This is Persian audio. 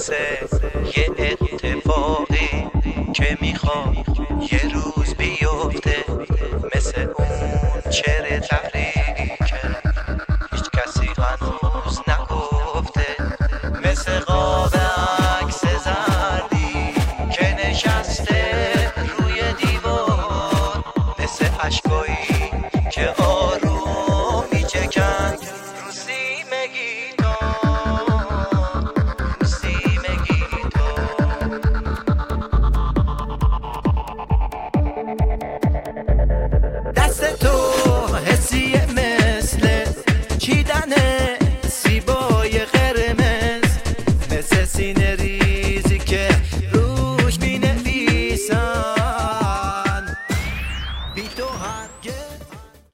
مثل یه اتفاقی که میخواد یه روز بیفته، مثل اون چهره تحریری که هیچ کسی هنوز نگفته، مثل قاب عکس زردی که نشسته روی دیوار، مثل اشکایی که